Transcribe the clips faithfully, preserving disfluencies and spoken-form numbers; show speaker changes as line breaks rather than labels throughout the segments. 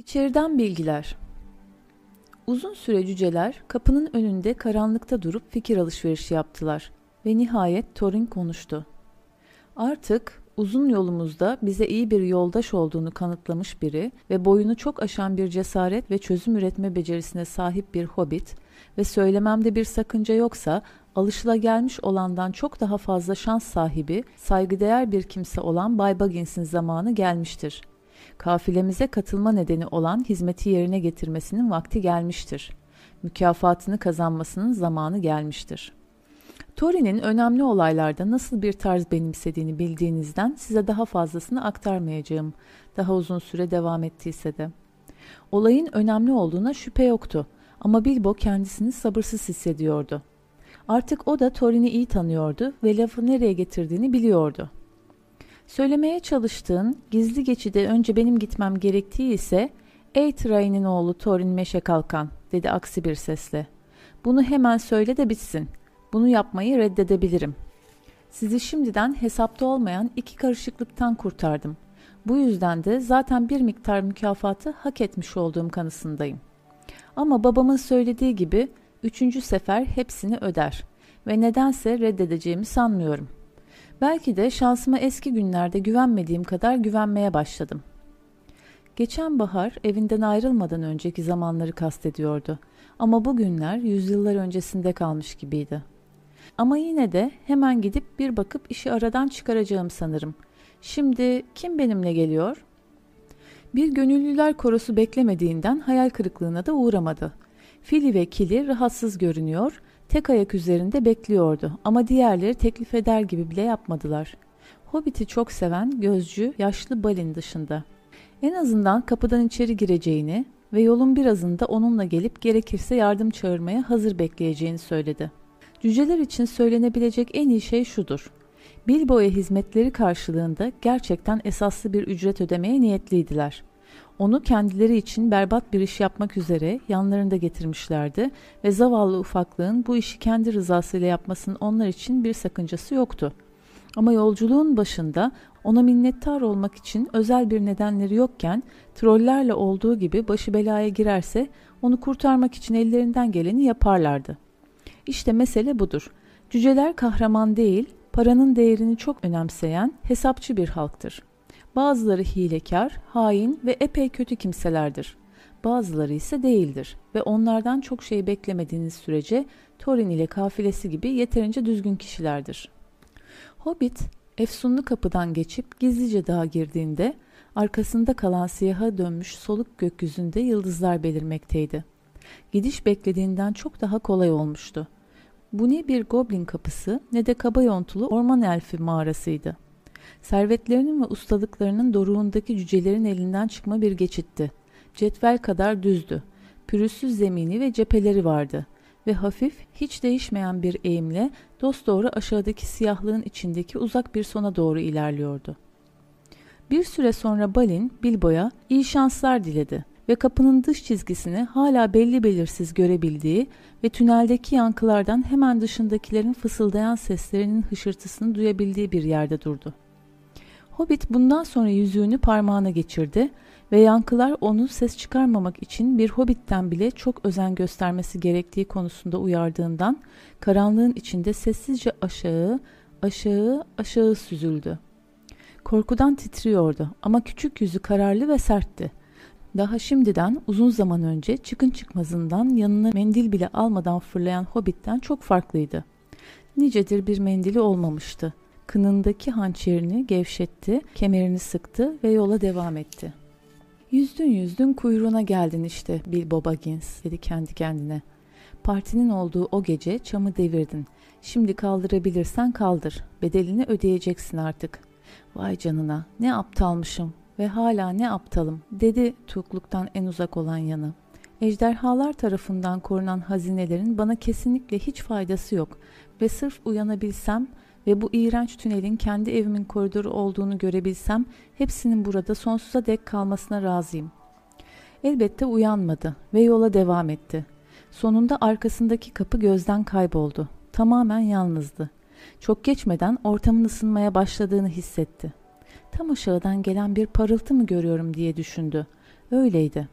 İçeriden bilgiler. Uzun süre cüceler kapının önünde karanlıkta durup fikir alışverişi yaptılar ve nihayet Thorin konuştu. Artık uzun yolumuzda bize iyi bir yoldaş olduğunu kanıtlamış biri ve boyunu çok aşan bir cesaret ve çözüm üretme becerisine sahip bir hobbit ve söylememde bir sakınca yoksa alışılagelmiş olandan çok daha fazla şans sahibi, saygıdeğer bir kimse olan Bay Baggins'in zamanı gelmiştir. Kafilemize katılma nedeni olan hizmeti yerine getirmesinin vakti gelmiştir. Mükafatını kazanmasının zamanı gelmiştir. Thorin'in önemli olaylarda nasıl bir tarz benimsediğini bildiğinizden size daha fazlasını aktarmayacağım, daha uzun süre devam ettiyse de. Olayın önemli olduğuna şüphe yoktu ama Bilbo kendisini sabırsız hissediyordu. Artık o da Thorin'i iyi tanıyordu ve lafı nereye getirdiğini biliyordu. Söylemeye çalıştığın gizli geçide önce benim gitmem gerektiği ise "Ey Thrain'in oğlu Thorin Meşekalkan," dedi aksi bir sesle. "Bunu hemen söyle de bitsin. Bunu yapmayı reddedebilirim. Sizi şimdiden hesapta olmayan iki karışıklıktan kurtardım. Bu yüzden de zaten bir miktar mükafatı hak etmiş olduğum kanısındayım. Ama babamın söylediği gibi üçüncü sefer hepsini öder ve nedense reddedeceğimi sanmıyorum. Belki de şansıma eski günlerde güvenmediğim kadar güvenmeye başladım." Geçen bahar evinden ayrılmadan önceki zamanları kastediyordu. Ama bu günler yüzyıllar öncesinde kalmış gibiydi. "Ama yine de hemen gidip bir bakıp işi aradan çıkaracağım sanırım. Şimdi kim benimle geliyor?" Bir gönüllüler korosu beklemediğinden hayal kırıklığına da uğramadı. Fili ve Kili rahatsız görünüyor, tek ayak üzerinde bekliyordu ama diğerleri teklif eder gibi bile yapmadılar. Hobbit'i çok seven gözcü yaşlı Balin dışında. En azından kapıdan içeri gireceğini ve yolun birazında onunla gelip gerekirse yardım çağırmaya hazır bekleyeceğini söyledi. Cüceler için söylenebilecek en iyi şey şudur: Bilbo'ya hizmetleri karşılığında gerçekten esaslı bir ücret ödemeye niyetliydiler. Onu kendileri için berbat bir iş yapmak üzere yanlarında getirmişlerdi ve zavallı ufaklığın bu işi kendi rızasıyla yapmasının onlar için bir sakıncası yoktu. Ama yolculuğun başında ona minnettar olmak için özel bir nedenleri yokken trollerle olduğu gibi başı belaya girerse onu kurtarmak için ellerinden geleni yaparlardı. İşte mesele budur. Cüceler kahraman değil, paranın değerini çok önemseyen hesapçı bir halktır. Bazıları hilekar, hain ve epey kötü kimselerdir. Bazıları ise değildir ve onlardan çok şey beklemediğiniz sürece Thorin ile kafilesi gibi yeterince düzgün kişilerdir. Hobbit, efsunlu kapıdan geçip gizlice dağa girdiğinde arkasında kalan siyaha dönmüş soluk gökyüzünde yıldızlar belirmekteydi. Gidiş beklediğinden çok daha kolay olmuştu. Bu ne bir goblin kapısı ne de kaba yontulu orman elfi mağarasıydı. Servetlerinin ve ustalıklarının doruğundaki cücelerin elinden çıkma bir geçitti. Cetvel kadar düzdü. Pürüzsüz zemini ve cepheleri vardı ve hafif, hiç değişmeyen bir eğimle dosdoğru aşağıdaki siyahlığın içindeki uzak bir sona doğru ilerliyordu. Bir süre sonra Balin, Bilbo'ya iyi şanslar diledi ve kapının dış çizgisini hala belli belirsiz görebildiği ve tüneldeki yankılardan hemen dışındakilerin fısıldayan seslerinin hışırtısını duyabildiği bir yerde durdu. Hobbit bundan sonra yüzüğünü parmağına geçirdi ve yankılar onu ses çıkarmamak için bir hobbitten bile çok özen göstermesi gerektiği konusunda uyardığından karanlığın içinde sessizce aşağı, aşağı, aşağı süzüldü. Korkudan titriyordu ama küçük yüzü kararlı ve sertti. Daha şimdiden uzun zaman önce çıkın çıkmazından yanına mendil bile almadan fırlayan hobbitten çok farklıydı. Nicedir bir mendili olmamıştı. Kınındaki hançerini gevşetti, kemerini sıktı ve yola devam etti. "Yüzdün yüzdün kuyruğuna geldin işte Bilbo Baggins," dedi kendi kendine. "Partinin olduğu o gece çamı devirdin. Şimdi kaldırabilirsen kaldır. Bedelini ödeyeceksin artık. Vay canına, ne aptalmışım ve hala ne aptalım," dedi tuğukluktan en uzak olan yanı. "Ejderhalar tarafından korunan hazinelerin bana kesinlikle hiç faydası yok ve sırf uyanabilsem ve bu iğrenç tünelin kendi evimin koridoru olduğunu görebilsem hepsinin burada sonsuza dek kalmasına razıyım." Elbette uyanmadı ve yola devam etti. Sonunda arkasındaki kapı gözden kayboldu. Tamamen yalnızdı. Çok geçmeden ortamın ısınmaya başladığını hissetti. Tam aşağıdan gelen bir parıltı mı görüyorum diye düşündü. Öyleydi.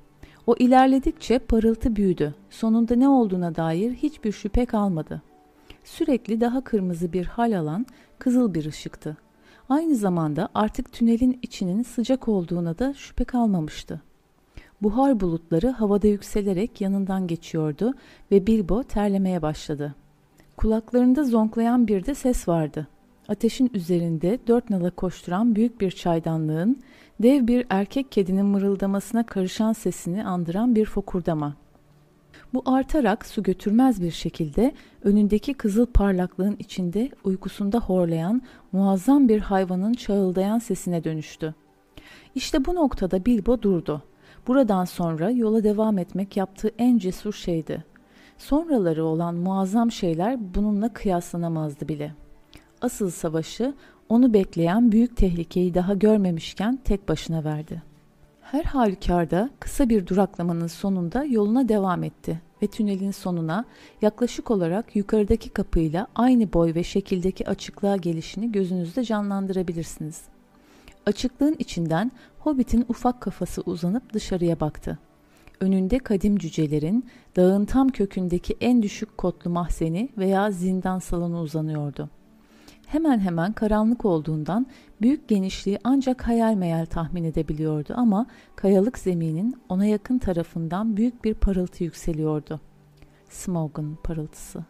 O ilerledikçe parıltı büyüdü. Sonunda ne olduğuna dair hiçbir şüphe kalmadı. Sürekli daha kırmızı bir hal alan kızıl bir ışıktı. Aynı zamanda artık tünelin içinin sıcak olduğuna da şüphe kalmamıştı. Buhar bulutları havada yükselerek yanından geçiyordu ve Bilbo terlemeye başladı. Kulaklarında zonklayan bir de ses vardı. Ateşin üzerinde dört nala koşturan büyük bir çaydanlığın, dev bir erkek kedinin mırıldamasına karışan sesini andıran bir fokurdama. Bu artarak su götürmez bir şekilde önündeki kızıl parlaklığın içinde uykusunda horlayan muazzam bir hayvanın çağıldayan sesine dönüştü. İşte bu noktada Bilbo durdu. Buradan sonra yola devam etmek yaptığı en cesur şeydi. Sonraları olan muazzam şeyler bununla kıyaslanamazdı bile. Asıl savaşı, onu bekleyen büyük tehlikeyi daha görmemişken tek başına verdi. Her halükarda kısa bir duraklamanın sonunda yoluna devam etti ve tünelin sonuna yaklaşık olarak yukarıdaki kapıyla aynı boy ve şekildeki açıklığa gelişini gözünüzde canlandırabilirsiniz. Açıklığın içinden Hobbit'in ufak kafası uzanıp dışarıya baktı. Önünde kadim cücelerin dağın tam kökündeki en düşük kotlu mahzeni veya zindan salonu uzanıyordu. Hemen hemen karanlık olduğundan büyük genişliği ancak hayal meyal tahmin edebiliyordu ama kayalık zeminin ona yakın tarafından büyük bir parıltı yükseliyordu. Smaug'un parıltısı.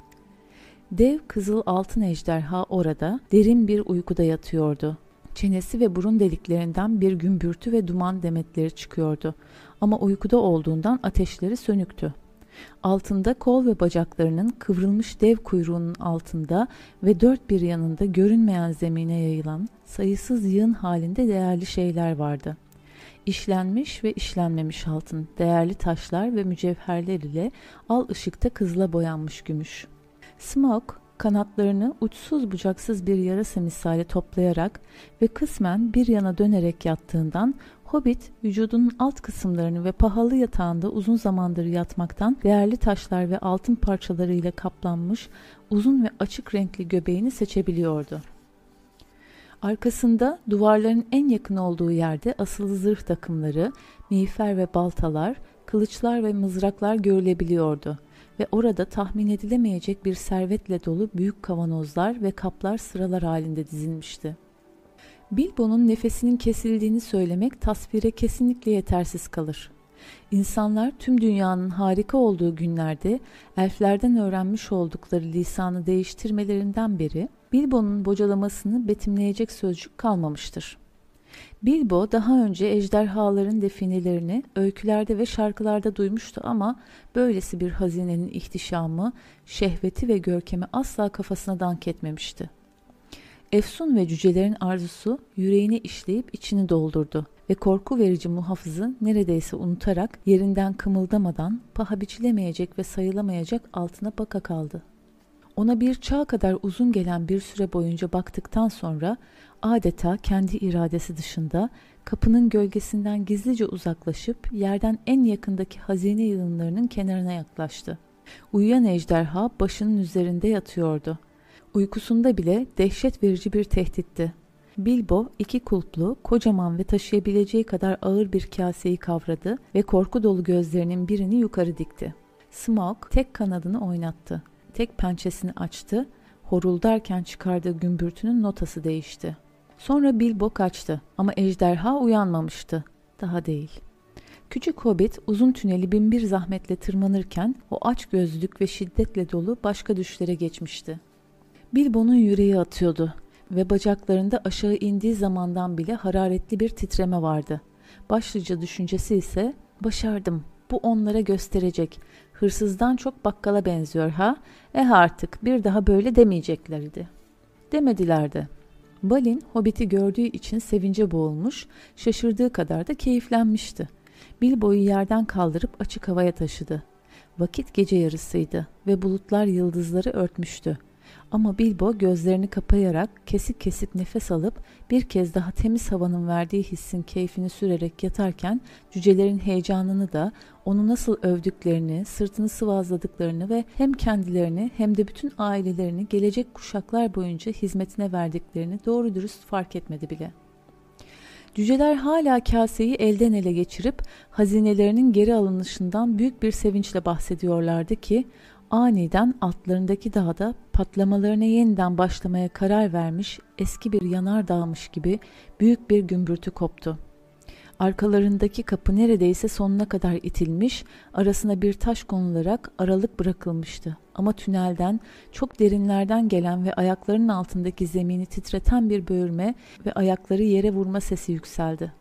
Dev kızıl altın ejderha orada derin bir uykuda yatıyordu. Çenesi ve burun deliklerinden bir gümbürtü ve duman demetleri çıkıyordu ama uykuda olduğundan ateşleri sönüktü. Altında kol ve bacaklarının kıvrılmış dev kuyruğunun altında ve dört bir yanında görünmeyen zemine yayılan sayısız yığın halinde değerli şeyler vardı. İşlenmiş ve işlenmemiş altın, değerli taşlar ve mücevherler ile al ışıkta kızıla boyanmış gümüş. Smaug kanatlarını uçsuz bucaksız bir yarasa misali toplayarak ve kısmen bir yana dönerek yattığından Hobbit vücudunun alt kısımlarını ve pahalı yatağında uzun zamandır yatmaktan değerli taşlar ve altın parçalarıyla kaplanmış uzun ve açık renkli göbeğini seçebiliyordu. Arkasında duvarların en yakın olduğu yerde asılı zırh takımları, miğfer ve baltalar, kılıçlar ve mızraklar görülebiliyordu ve orada tahmin edilemeyecek bir servetle dolu büyük kavanozlar ve kaplar sıralar halinde dizilmişti. Bilbo'nun nefesinin kesildiğini söylemek tasvire kesinlikle yetersiz kalır. İnsanlar tüm dünyanın harika olduğu günlerde elflerden öğrenmiş oldukları lisanı değiştirmelerinden beri Bilbo'nun bocalamasını betimleyecek sözcük kalmamıştır. Bilbo daha önce ejderhaların definelerini öykülerde ve şarkılarda duymuştu ama böylesi bir hazinenin ihtişamı, şehveti ve görkemi asla kafasına dank etmemişti. Efsun ve cücelerin arzusu yüreğine işleyip içini doldurdu ve korku verici muhafızı neredeyse unutarak yerinden kımıldamadan paha biçilemeyecek ve sayılamayacak altına baka kaldı. Ona bir çağ kadar uzun gelen bir süre boyunca baktıktan sonra adeta kendi iradesi dışında kapının gölgesinden gizlice uzaklaşıp yerden en yakındaki hazine yığınlarının kenarına yaklaştı. Uyuyan ejderha başının üzerinde yatıyordu. Uykusunda bile dehşet verici bir tehditti. Bilbo iki kulplu, kocaman ve taşıyabileceği kadar ağır bir kaseyi kavradı ve korku dolu gözlerinin birini yukarı dikti. Smaug tek kanadını oynattı. Tek pençesini açtı, horuldarken çıkardığı gümbürtünün notası değişti. Sonra Bilbo kaçtı ama ejderha uyanmamıştı. Daha değil. Küçük Hobbit uzun tüneli binbir zahmetle tırmanırken o açgözlülük ve şiddetle dolu başka düşlere geçmişti. Bilbo'nun yüreği atıyordu ve bacaklarında aşağı indiği zamandan bile hararetli bir titreme vardı. Başlıca düşüncesi ise başardım, bu onlara gösterecek. Hırsızdan çok bakkala benziyor ha? Eh artık bir daha böyle demeyeceklerdi. Demediler de. Balin Hobbit'i gördüğü için sevince boğulmuş, şaşırdığı kadar da keyiflenmişti. Bilbo'yu yerden kaldırıp açık havaya taşıdı. Vakit gece yarısıydı ve bulutlar yıldızları örtmüştü. Ama Bilbo gözlerini kapayarak kesik kesik nefes alıp bir kez daha temiz havanın verdiği hissin keyfini sürerek yatarken cücelerin heyecanını da onu nasıl övdüklerini, sırtını sıvazladıklarını ve hem kendilerini hem de bütün ailelerini gelecek kuşaklar boyunca hizmetine verdiklerini doğru dürüst fark etmedi bile. Cüceler hala kaseyi elden ele geçirip hazinelerinin geri alınışından büyük bir sevinçle bahsediyorlardı ki aniden altlarındaki dağda patlamalarına yeniden başlamaya karar vermiş eski bir yanardağmış gibi büyük bir gümbürtü koptu. Arkalarındaki kapı neredeyse sonuna kadar itilmiş, arasına bir taş konularak aralık bırakılmıştı. Ama tünelden, çok derinlerden gelen ve ayaklarının altındaki zemini titreten bir böğürme ve ayakları yere vurma sesi yükseldi.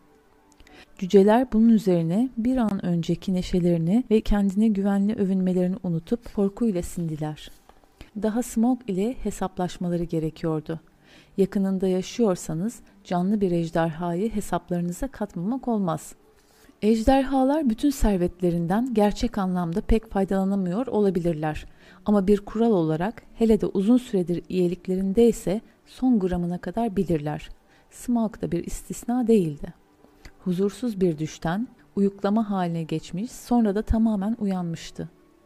Cüceler bunun üzerine bir an önceki neşelerini ve kendine güvenli övünmelerini unutup korkuyla sindiler. Daha Smaug ile hesaplaşmaları gerekiyordu. Yakınında yaşıyorsanız canlı bir ejderhayı hesaplarınıza katmamak olmaz. Ejderhalar bütün servetlerinden gerçek anlamda pek faydalanamıyor olabilirler. Ama bir kural olarak hele de uzun süredir iyiliklerindeyse son gramına kadar bilirler. Smaug da bir istisna değildi. Huzursuz bir düşten uyuklama haline geçmiş, sonra da tamamen uyanmıştı.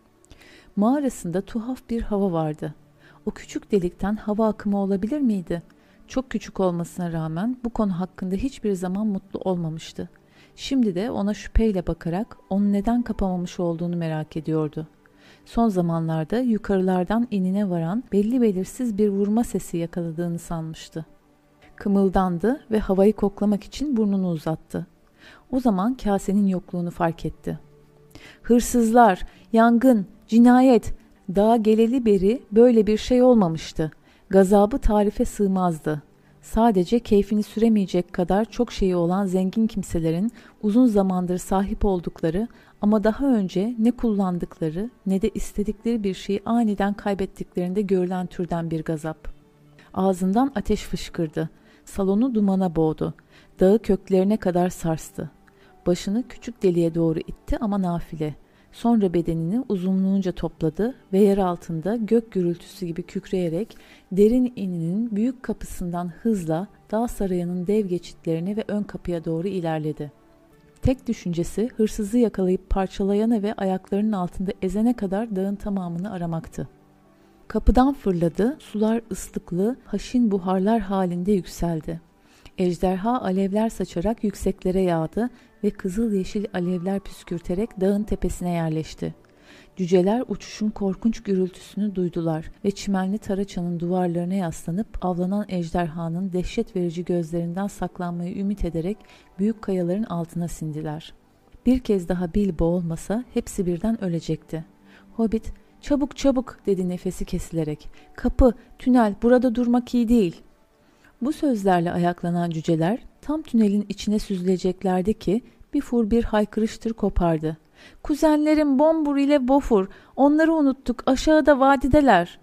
Mağarasında tuhaf bir hava vardı. O küçük delikten hava akımı olabilir miydi? Çok küçük olmasına rağmen bu konu hakkında hiçbir zaman mutlu olmamıştı. Şimdi de ona şüpheyle bakarak onu neden kapamamış olduğunu merak ediyordu. Son zamanlarda yukarılardan inine varan belli belirsiz bir vurma sesi yakaladığını sanmıştı. Kımıldandı ve havayı koklamak için burnunu uzattı. O zaman kasenin yokluğunu fark etti. Hırsızlar, yangın, cinayet, daha geleli beri böyle bir şey olmamıştı. Gazabı tarife sığmazdı. Sadece keyfini süremeyecek kadar çok şeyi olan zengin kimselerin uzun zamandır sahip oldukları ama daha önce ne kullandıkları ne de istedikleri bir şeyi aniden kaybettiklerinde görülen türden bir gazap. Ağzından ateş fışkırdı. Salonu dumana boğdu. Dağı köklerine kadar sarstı. Başını küçük deliğe doğru itti ama nafile. Sonra bedenini uzunluğunca topladı ve yer altında gök gürültüsü gibi kükreyerek derin ininin büyük kapısından hızla dağ sarayının dev geçitlerine ve ön kapıya doğru ilerledi. Tek düşüncesi hırsızı yakalayıp parçalayana ve ayaklarının altında ezene kadar dağın tamamını aramaktı. Kapıdan fırladı, sular ıslıklı, haşin buharlar halinde yükseldi. Ejderha alevler saçarak yükseklere yağdı ve kızıl yeşil alevler püskürterek dağın tepesine yerleşti. Cüceler uçuşun korkunç gürültüsünü duydular ve çimenli taraçanın duvarlarına yaslanıp avlanan ejderhanın dehşet verici gözlerinden saklanmayı ümit ederek büyük kayaların altına sindiler. Bir kez daha Bilbo olmasa hepsi birden ölecekti. Hobbit, "Çabuk çabuk," dedi nefesi kesilerek. "Kapı, tünel, burada durmak iyi değil." Bu sözlerle ayaklanan cüceler tam tünelin içine süzüleceklerdi ki bir fur bir haykırıştır kopardı. "Kuzenlerim Bombur ile Bofur, onları unuttuk, aşağıda vadideler."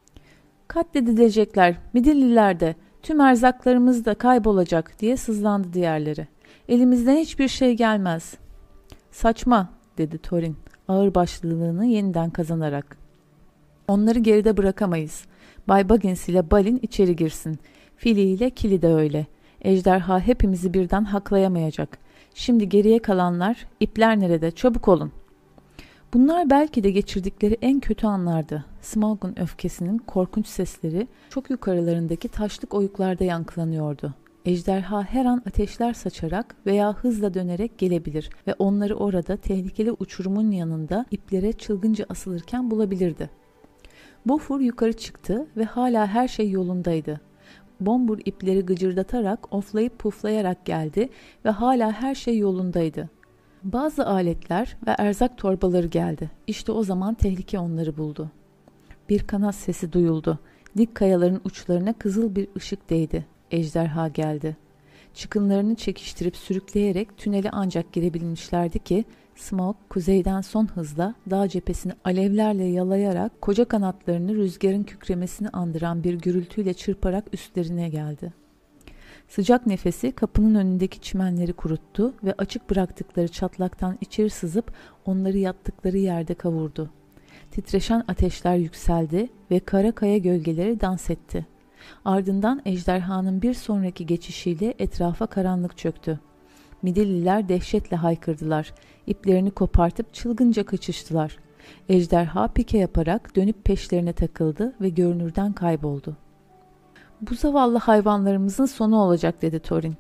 "Katledilecekler, Midilliler de, tüm erzaklarımız da kaybolacak," diye sızlandı diğerleri. "Elimizden hiçbir şey gelmez." "Saçma," dedi Thorin, ağırbaşlılığını yeniden kazanarak. "Onları geride bırakamayız. Bay Baggins ile Balin içeri girsin. Fili ile Kili de öyle. Ejderha hepimizi birden haklayamayacak. Şimdi geriye kalanlar, ipler nerede? Çabuk olun." Bunlar belki de geçirdikleri en kötü anlardı. Smaug'un öfkesinin korkunç sesleri çok yukarılarındaki taşlık oyuklarda yankılanıyordu. Ejderha her an ateşler saçarak veya hızla dönerek gelebilir ve onları orada tehlikeli uçurumun yanında iplere çılgınca asılırken bulabilirdi. Bofur yukarı çıktı ve hala her şey yolundaydı. Bombur ipleri gıcırdatarak, oflayıp puflayarak geldi ve hala her şey yolundaydı. Bazı aletler ve erzak torbaları geldi. İşte o zaman tehlike onları buldu. Bir kanat sesi duyuldu. Dik kayaların uçlarına kızıl bir ışık değdi. Ejderha geldi. Çıkınlarını çekiştirip sürükleyerek tünele ancak girebilmişlerdi ki Smaug kuzeyden son hızla dağ cephesini alevlerle yalayarak koca kanatlarını rüzgarın kükremesini andıran bir gürültüyle çırparak üstlerine geldi. Sıcak nefesi kapının önündeki çimenleri kuruttu ve açık bıraktıkları çatlaktan içeri sızıp onları yattıkları yerde kavurdu. Titreşen ateşler yükseldi ve kara kaya gölgeleri dans etti. Ardından ejderhanın bir sonraki geçişiyle etrafa karanlık çöktü. Midilliler dehşetle haykırdılar. İplerini kopartıp çılgınca kaçıştılar. Ejderha pike yaparak dönüp peşlerine takıldı ve görünürden kayboldu. "Bu zavallı hayvanlarımızın sonu olacak," dedi Thorin.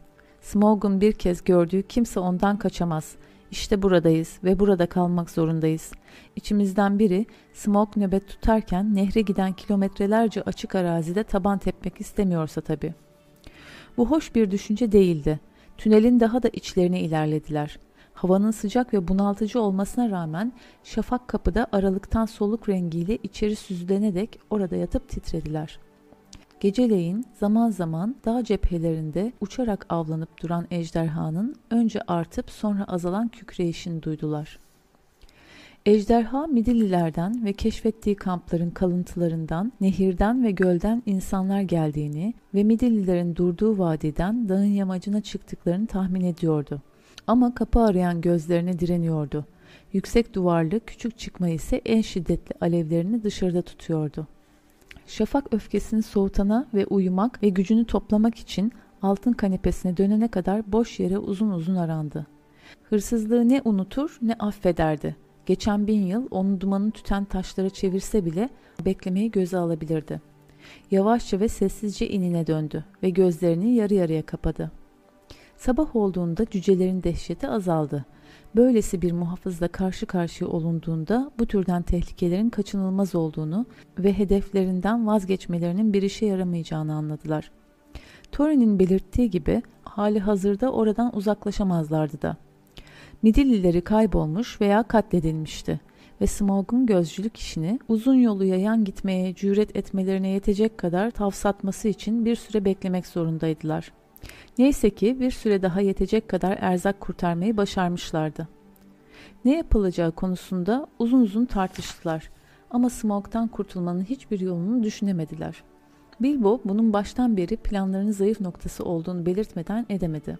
Smaug'un bir kez gördüğü kimse ondan kaçamaz. İşte buradayız ve burada kalmak zorundayız. İçimizden biri Smaug nöbet tutarken nehre giden kilometrelerce açık arazide taban tepmek istemiyorsa tabii. Bu hoş bir düşünce değildi. Tünelin daha da içlerine ilerlediler. Havanın sıcak ve bunaltıcı olmasına rağmen şafak kapıda aralıktan soluk rengiyle içeri süzülenerek orada yatıp titrediler. Geceleyin zaman zaman dağ cephelerinde uçarak avlanıp duran ejderhanın önce artıp sonra azalan kükreyişini duydular. Ejderha Midillilerden ve keşfettiği kampların kalıntılarından, nehirden ve gölden insanlar geldiğini ve Midillilerin durduğu vadiden dağın yamacına çıktıklarını tahmin ediyordu. Ama kapı arayan gözlerine direniyordu. Yüksek duvarlı küçük çıkma ise en şiddetli alevlerini dışarıda tutuyordu. Şafak öfkesini soğutana ve uyumak ve gücünü toplamak için altın kanepesine dönene kadar boş yere uzun uzun arandı. Hırsızlığı ne unutur ne affederdi. Geçen bin yıl onu dumanı tüten taşlara çevirse bile beklemeyi göze alabilirdi. Yavaşça ve sessizce inine döndü ve gözlerini yarı yarıya kapadı. Sabah olduğunda cücelerin dehşeti azaldı. Böylesi bir muhafızla karşı karşıya olunduğunda bu türden tehlikelerin kaçınılmaz olduğunu ve hedeflerinden vazgeçmelerinin bir işe yaramayacağını anladılar. Thorin'in belirttiği gibi hali hazırda oradan uzaklaşamazlardı da. Midillileri kaybolmuş veya katledilmişti ve Smaug'un gözcülük işini uzun yolu yayan gitmeye cüret etmelerine yetecek kadar tavsatması için bir süre beklemek zorundaydılar. Neyse ki bir süre daha yetecek kadar erzak kurtarmayı başarmışlardı. Ne yapılacağı konusunda uzun uzun tartıştılar ama Smaug'dan kurtulmanın hiçbir yolunu düşünemediler. Bilbo bunun baştan beri planlarının zayıf noktası olduğunu belirtmeden edemedi.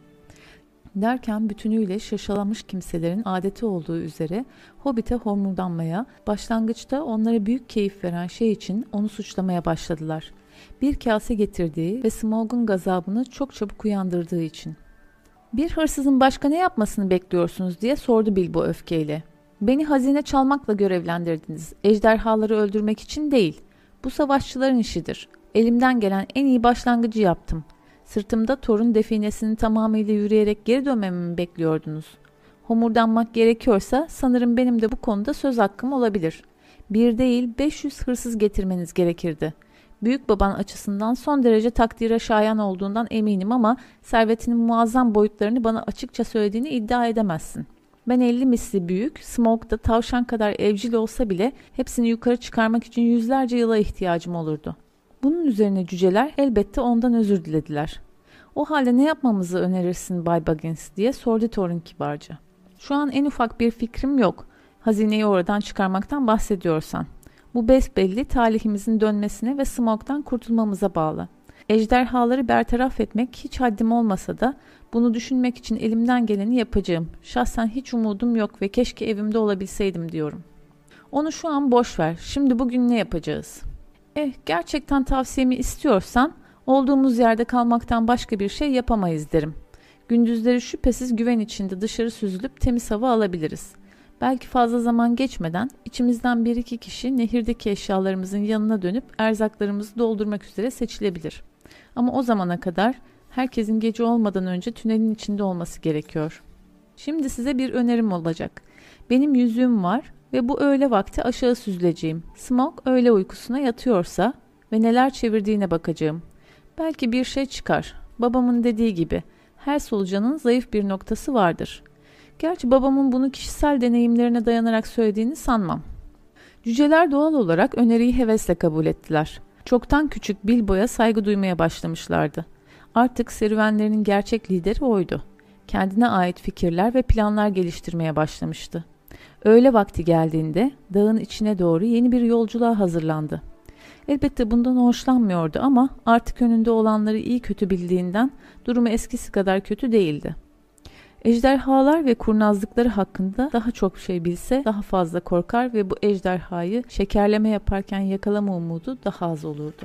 Derken bütünüyle şaşalamış kimselerin adeti olduğu üzere Hobbit'e homurdanmaya, başlangıçta onlara büyük keyif veren şey için onu suçlamaya başladılar. Bir kase getirdiği ve Smaug'un gazabını çok çabuk uyandırdığı için. "Bir hırsızın başka ne yapmasını bekliyorsunuz?" diye sordu Bilbo öfkeyle. "Beni hazine çalmakla görevlendirdiniz. Ejderhaları öldürmek için değil. Bu savaşçıların işidir. Elimden gelen en iyi başlangıcı yaptım. Sırtımda Thor'un definesini tamamıyla yürüyerek geri dönmemi mi bekliyordunuz? Homurdanmak gerekiyorsa sanırım benim de bu konuda söz hakkım olabilir. Bir değil beş yüz hırsız getirmeniz gerekirdi. Büyük baban açısından son derece takdire şayan olduğundan eminim ama servetinin muazzam boyutlarını bana açıkça söylediğini iddia edemezsin. Ben elli misli büyük, Smaug da tavşan kadar evcil olsa bile hepsini yukarı çıkarmak için yüzlerce yıla ihtiyacım olurdu." Bunun üzerine cüceler elbette ondan özür dilediler. "O halde ne yapmamızı önerirsin Bay Baggins?" diye sordu Thorin kibarca. "Şu an en ufak bir fikrim yok. Hazineyi oradan çıkarmaktan bahsediyorsan. Bu besbelli talihimizin dönmesine ve Smaug'dan kurtulmamıza bağlı. Ejderhaları bertaraf etmek hiç haddim olmasa da bunu düşünmek için elimden geleni yapacağım. Şahsen hiç umudum yok ve keşke evimde olabilseydim diyorum." "Onu şu an boş ver. Şimdi bugün ne yapacağız?" "Eh, gerçekten tavsiyemi istiyorsan olduğumuz yerde kalmaktan başka bir şey yapamayız derim. Gündüzleri şüphesiz güven içinde dışarı süzülüp temiz hava alabiliriz. Belki fazla zaman geçmeden içimizden bir iki kişi nehirdeki eşyalarımızın yanına dönüp erzaklarımızı doldurmak üzere seçilebilir. Ama o zamana kadar herkesin gece olmadan önce tünelin içinde olması gerekiyor. Şimdi size bir önerim olacak. Benim yüzüğüm var ve bu öğle vakti aşağı süzüleceğim. Smaug öğle uykusuna yatıyorsa ve neler çevirdiğine bakacağım. Belki bir şey çıkar. Babamın dediği gibi her solucanın zayıf bir noktası vardır. Gerçi babamın bunu kişisel deneyimlerine dayanarak söylediğini sanmam." Cüceler doğal olarak öneriyi hevesle kabul ettiler. Çoktan küçük Bilbo'ya saygı duymaya başlamışlardı. Artık serüvenlerinin gerçek lideri oydu. Kendine ait fikirler ve planlar geliştirmeye başlamıştı. Öğle vakti geldiğinde dağın içine doğru yeni bir yolculuğa hazırlandı. Elbette bundan hoşlanmıyordu ama artık önünde olanları iyi kötü bildiğinden durumu eskisi kadar kötü değildi. Ejderhalar ve kurnazlıkları hakkında daha çok şey bilse daha fazla korkar ve bu ejderhayı şekerleme yaparken yakalama umudu daha az olurdu.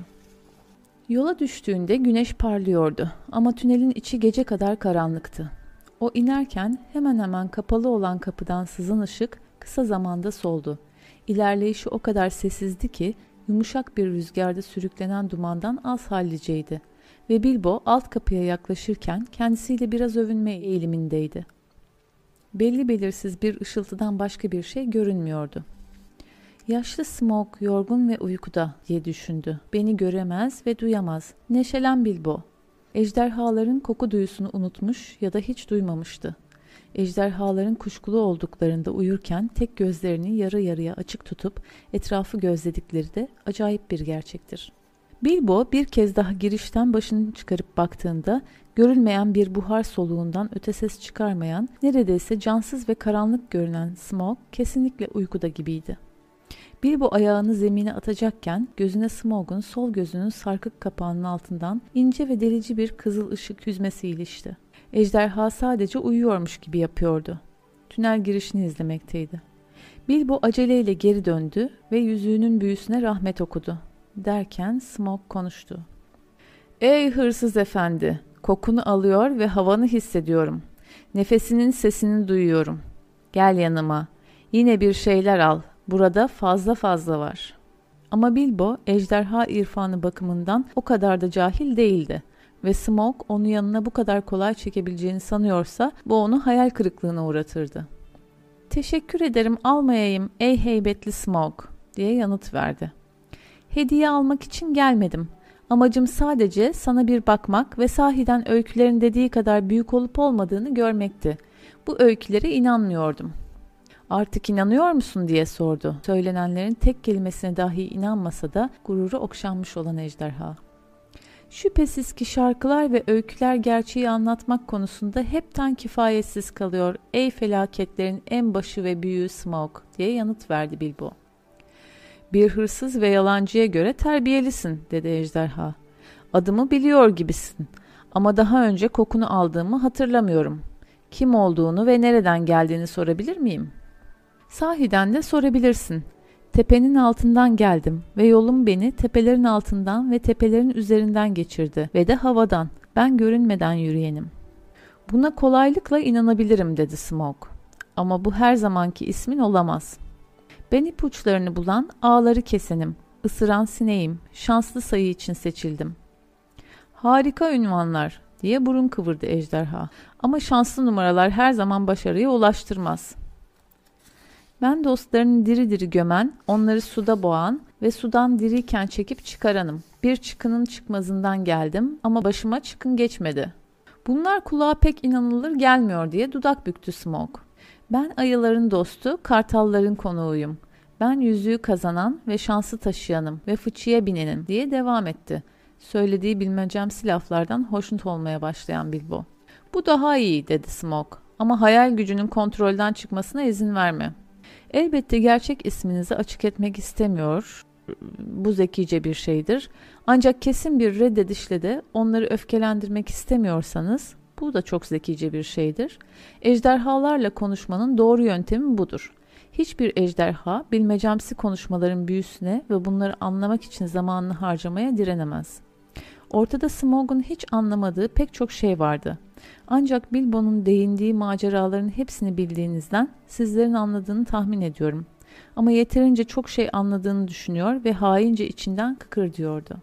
Yola düştüğünde güneş parlıyordu ama tünelin içi gece kadar karanlıktı. O inerken hemen hemen kapalı olan kapıdan sızan ışık kısa zamanda soldu. İlerleyişi o kadar sessizdi ki yumuşak bir rüzgarda sürüklenen dumandan az halliceydi ve Bilbo alt kapıya yaklaşırken kendisiyle biraz övünme eğilimindeydi. Belli belirsiz bir ışıltıdan başka bir şey görünmüyordu. Yaşlı Smaug yorgun ve uykuda diye düşündü. Beni göremez ve duyamaz. Neşelen Bilbo. Ejderhaların koku duyusunu unutmuş ya da hiç duymamıştı. Ejderhaların kuşkulu olduklarında uyurken tek gözlerini yarı yarıya açık tutup etrafı gözledikleri de acayip bir gerçektir. Bilbo bir kez daha girişten başını çıkarıp baktığında görülmeyen bir buhar soluğundan öte ses çıkarmayan, neredeyse cansız ve karanlık görünen Smaug kesinlikle uykuda gibiydi. Bilbo ayağını zemine atacakken gözüne Smaug'un sol gözünün sarkık kapağının altından ince ve delici bir kızıl ışık yüzmesi ilişti. Ejderha sadece uyuyormuş gibi yapıyordu. Tünel girişini izlemekteydi. Bilbo aceleyle geri döndü ve yüzüğünün büyüsüne rahmet okudu. Derken Smaug konuştu. "Ey hırsız efendi, kokunu alıyor ve havanı hissediyorum. Nefesinin sesini duyuyorum. Gel yanıma. Yine bir şeyler al. Burada fazla fazla var." Ama Bilbo ejderha irfanı bakımından o kadar da cahil değildi ve Smaug onu yanına bu kadar kolay çekebileceğini sanıyorsa bu onu hayal kırıklığına uğratırdı. "Teşekkür ederim, almayayım ey heybetli Smaug," diye yanıt verdi. "Hediye almak için gelmedim. Amacım sadece sana bir bakmak ve sahiden öykülerin dediği kadar büyük olup olmadığını görmekti. Bu öykülere inanmıyordum." "Artık inanıyor musun?" diye sordu. Söylenenlerin tek kelimesine dahi inanmasa da gururu okşanmış olan ejderha. "Şüphesiz ki şarkılar ve öyküler gerçeği anlatmak konusunda hepten kifayetsiz kalıyor ey felaketlerin en başı ve büyüğü Smaug," diye yanıt verdi Bilbo. "Bir hırsız ve yalancıya göre terbiyelisin," dedi ejderha. "Adımı biliyor gibisin ama daha önce kokunu aldığımı hatırlamıyorum. Kim olduğunu ve nereden geldiğini sorabilir miyim?" "Sahiden de sorabilirsin. Tepenin altından geldim ve yolum beni tepelerin altından ve tepelerin üzerinden geçirdi ve de havadan. Ben görünmeden yürüyenim." "Buna kolaylıkla inanabilirim," dedi Smaug. "Ama bu her zamanki ismin olamaz. Ben ipuçlarını bulan, ağları kesenim, ısıran sineğim, şanslı sayı için seçildim." "Harika ünvanlar," diye burun kıvırdı ejderha. "Ama şanslı numaralar her zaman başarıya ulaştırmaz. Ben dostlarını diri diri gömen, onları suda boğan ve sudan diriyken çekip çıkaranım. Bir çıkının çıkmazından geldim ama başıma çıkın geçmedi." "Bunlar kulağa pek inanılır gelmiyor," diye dudak büktü Smaug. "Ben ayıların dostu, kartalların konuğuyum. Ben yüzüğü kazanan ve şansı taşıyanım ve fıçıya binenim," diye devam etti. Söylediği bilmecemsi laflardan hoşnut olmaya başlayan Bilbo. "Bu daha iyi," dedi Smaug. "Ama hayal gücünün kontrolden çıkmasına izin verme. Elbette gerçek isminizi açık etmek istemiyor. Bu zekice bir şeydir. Ancak kesin bir reddedişle de onları öfkelendirmek istemiyorsanız bu da çok zekice bir şeydir. Ejderhalarla konuşmanın doğru yöntemi budur. Hiçbir ejderha bilmecemsi konuşmaların büyüsüne ve bunları anlamak için zamanını harcamaya direnemez." Ortada Smaug'un hiç anlamadığı pek çok şey vardı. Ancak Bilbo'nun değindiği maceraların hepsini bildiğinizden sizlerin anladığını tahmin ediyorum. Ama yeterince çok şey anladığını düşünüyor ve haince içinden kıkır diyordu.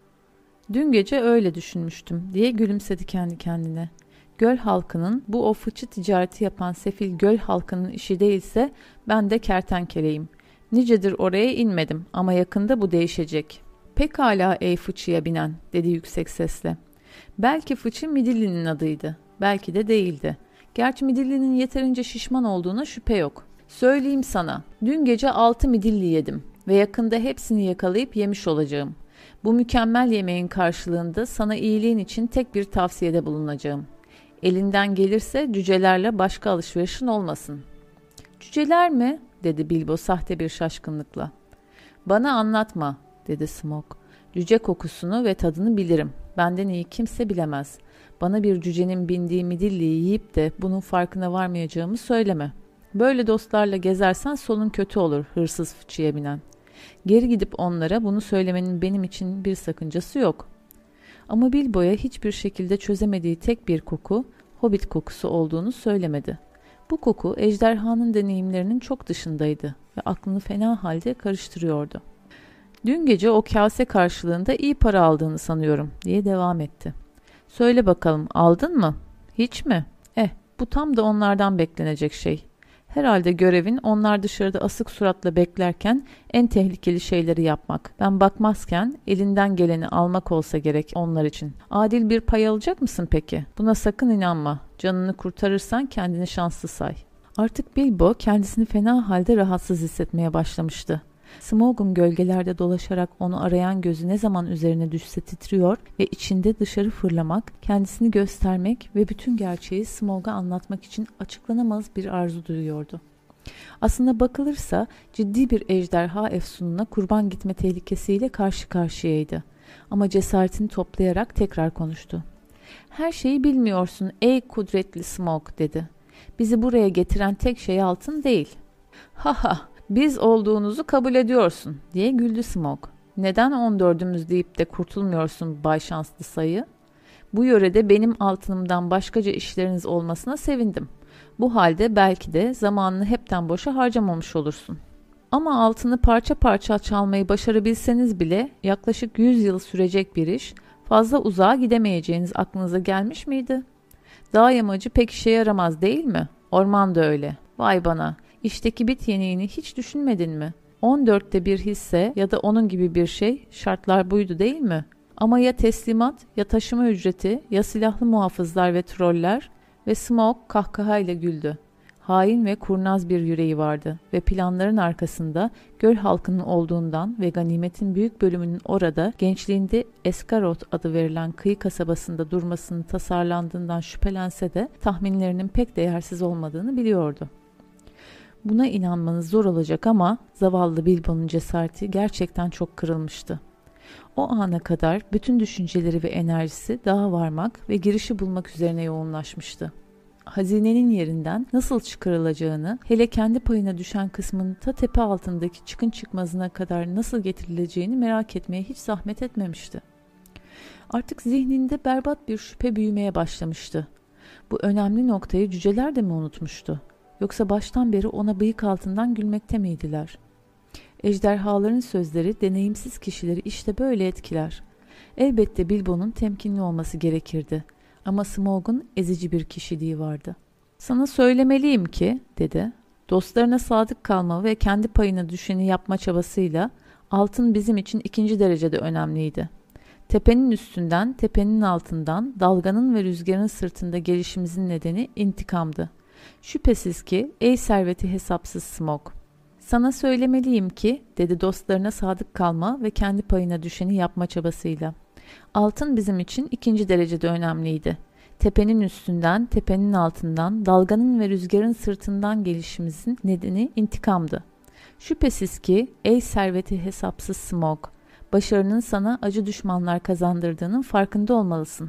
"Dün gece öyle düşünmüştüm," diye gülümsedi kendi kendine. "Göl halkının, bu o fıçı ticareti yapan sefil göl halkının işi değilse ben de kertenkeleyim. Nicedir oraya inmedim ama yakında bu değişecek." "Pekala ey fıçıya binen," dedi yüksek sesle. "Belki fıçı Midilli'nin adıydı. Belki de değildi. Gerçi Midilli'nin yeterince şişman olduğuna şüphe yok. Söyleyeyim sana, dün gece altı midilli yedim ve yakında hepsini yakalayıp yemiş olacağım. Bu mükemmel yemeğin karşılığında sana iyiliğin için tek bir tavsiyede bulunacağım. Elinden gelirse cücelerle başka alışverişin olmasın." "Cüceler mi?" dedi Bilbo sahte bir şaşkınlıkla. "Bana anlatma," dedi Smaug. "Cüce kokusunu ve tadını bilirim. Benden iyi kimse bilemez. Bana bir cücenin bindiği midilliyi yiyip de bunun farkına varmayacağımı söyleme. Böyle dostlarla gezersen sonun kötü olur, hırsız fıçıya binen. Geri gidip onlara bunu söylemenin benim için bir sakıncası yok." Ama Bilbo'ya hiçbir şekilde çözemediği tek bir koku, hobbit kokusu olduğunu söylemedi. Bu koku ejderhanın deneyimlerinin çok dışındaydı ve aklını fena halde karıştırıyordu. "Dün gece o kase karşılığında iyi para aldığını sanıyorum," diye devam etti. Söyle bakalım, aldın mı? Hiç mi? Eh, bu tam da onlardan beklenecek şey. Herhalde görevin onlar dışarıda asık suratla beklerken en tehlikeli şeyleri yapmak. Ben bakmazken elinden geleni almak olsa gerek onlar için. Adil bir pay alacak mısın peki? Buna sakın inanma. Canını kurtarırsan kendini şanslı say. Artık Bilbo kendisini fena halde rahatsız hissetmeye başlamıştı. Smaug'un gölgelerde dolaşarak onu arayan gözü ne zaman üzerine düşse titriyor ve içinde dışarı fırlamak, kendisini göstermek ve bütün gerçeği Smaug'a anlatmak için açıklanamaz bir arzu duyuyordu. Aslında bakılırsa ciddi bir ejderha efsununa kurban gitme tehlikesiyle karşı karşıyaydı. Ama cesaretini toplayarak tekrar konuştu. "Her şeyi bilmiyorsun ey kudretli Smaug," dedi. "Bizi buraya getiren tek şey altın değil." "Ha ha, biz olduğunuzu kabul ediyorsun," diye güldü Smaug. "Neden on dördümüz deyip de kurtulmuyorsun Bay Şanslı Sayı? Bu yörede benim altınımdan başkaca işleriniz olmasına sevindim. Bu halde belki de zamanını hepten boşa harcamamış olursun. Ama altını parça parça çalmayı başarabilseniz bile yaklaşık yüz yıl sürecek bir iş, fazla uzağa gidemeyeceğiniz aklınıza gelmiş miydi? Dağ yamacı pek işe yaramaz değil mi? Orman da öyle. Vay bana, işteki bit yeniğini hiç düşünmedin mi? on dörtte bir hisse ya da onun gibi bir şey, şartlar buydu değil mi? Ama ya teslimat, ya taşıma ücreti, ya silahlı muhafızlar ve troller." Ve Smaug kahkahayla güldü. Hain ve kurnaz bir yüreği vardı ve planların arkasında göl halkının olduğundan ve ganimetin büyük bölümünün orada gençliğinde Eskarot adı verilen kıyı kasabasında durmasının tasarlandığından şüphelense de tahminlerinin pek değersiz olmadığını biliyordu. Buna inanmanız zor olacak ama zavallı Bilbo'nun cesareti gerçekten çok kırılmıştı. O ana kadar bütün düşünceleri ve enerjisi dağa varmak ve girişi bulmak üzerine yoğunlaşmıştı. Hazinenin yerinden nasıl çıkarılacağını, hele kendi payına düşen kısmın ta tepe altındaki çıkın çıkmazına kadar nasıl getirileceğini merak etmeye hiç zahmet etmemişti. Artık zihninde berbat bir şüphe büyümeye başlamıştı. Bu önemli noktayı cüceler de mi unutmuştu? Yoksa baştan beri ona bıyık altından gülmekte miydiler? Ejderhaların sözleri deneyimsiz kişileri işte böyle etkiler. Elbette Bilbo'nun temkinli olması gerekirdi. Ama Smaug'un ezici bir kişiliği vardı. "Sana söylemeliyim ki," dedi, "dostlarına sadık kalma ve kendi payına düşeni yapma çabasıyla altın bizim için ikinci derecede önemliydi. Tepenin üstünden, tepenin altından, dalganın ve rüzgarın sırtında gelişimizin nedeni intikamdı. Şüphesiz ki ey serveti hesapsız Smaug. Sana söylemeliyim ki," dedi, "dostlarına sadık kalma ve kendi payına düşeni yapma çabasıyla. Altın bizim için ikinci derecede önemliydi. Tepenin üstünden, tepenin altından, dalganın ve rüzgarın sırtından gelişimizin nedeni intikamdı. Şüphesiz ki ey serveti hesapsız Smaug, başarının sana acı düşmanlar kazandırdığının farkında olmalısın."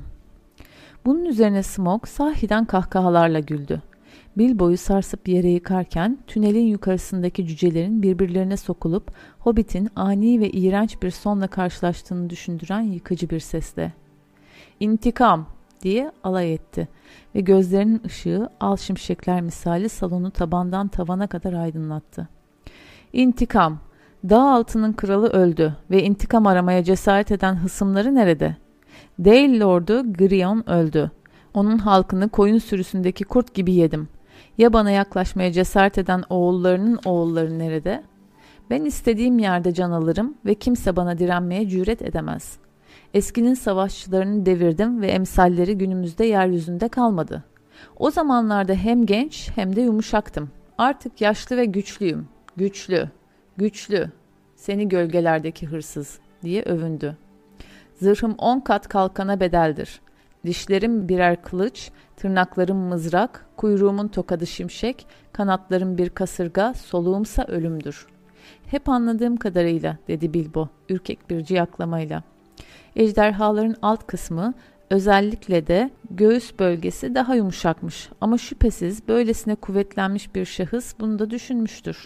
Bunun üzerine Smaug sahiden kahkahalarla güldü. Bilbo'yu sarsıp yere yıkarken tünelin yukarısındaki cücelerin birbirlerine sokulup Hobbit'in ani ve iğrenç bir sonla karşılaştığını düşündüren yıkıcı bir sesle "İntikam!" diye alay etti ve gözlerinin ışığı al şimşekler misali salonu tabandan tavana kadar aydınlattı. "İntikam! Dağ altının kralı öldü ve intikam aramaya cesaret eden hısımları nerede? Dale Lord'u Girion öldü. Onun halkını koyun sürüsündeki kurt gibi yedim. Ya bana yaklaşmaya cesaret eden oğullarının oğulları nerede? Ben istediğim yerde can alırım ve kimse bana direnmeye cüret edemez. Eskinin savaşçılarını devirdim ve emsalleri günümüzde yeryüzünde kalmadı. O zamanlarda hem genç hem de yumuşaktım. Artık yaşlı ve güçlüyüm. Güçlü, güçlü. Seni gölgelerdeki hırsız," diye övündü. "Zırhım on kat kalkana bedeldir. Dişlerim birer kılıç, tırnaklarım mızrak, kuyruğumun tokadı şimşek, kanatlarım bir kasırga, soluğumsa ölümdür." "Hep anladığım kadarıyla," dedi Bilbo, ürkek bir ciyaklamayla. "Ejderhaların alt kısmı, özellikle de göğüs bölgesi daha yumuşakmış ama şüphesiz böylesine kuvvetlenmiş bir şahıs bunu da düşünmüştür."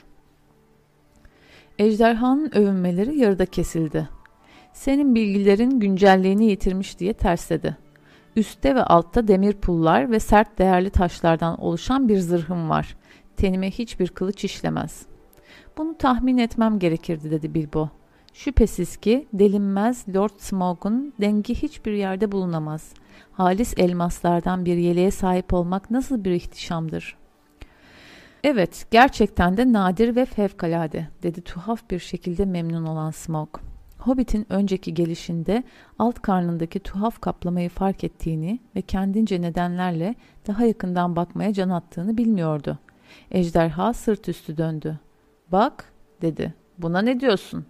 Ejderhanın övünmeleri yarıda kesildi. "Senin bilgilerin güncelliğini yitirmiş," diye tersledi. "Üstte ve altta demir pullar ve sert değerli taşlardan oluşan bir zırhım var. Tenime hiçbir kılıç işlemez." "Bunu tahmin etmem gerekirdi," dedi Bilbo. Şüphesiz ki delinmez Lord Smoke'un dengi hiçbir yerde bulunamaz. Halis elmaslardan bir yeleğe sahip olmak nasıl bir ihtişamdır. Evet, gerçekten de nadir ve fevkalade, dedi tuhaf bir şekilde memnun olan Smoke. Hobbit'in önceki gelişinde alt karnındaki tuhaf kaplamayı fark ettiğini ve kendince nedenlerle daha yakından bakmaya can attığını bilmiyordu. Ejderha sırt üstü döndü. Bak, dedi. Buna ne diyorsun?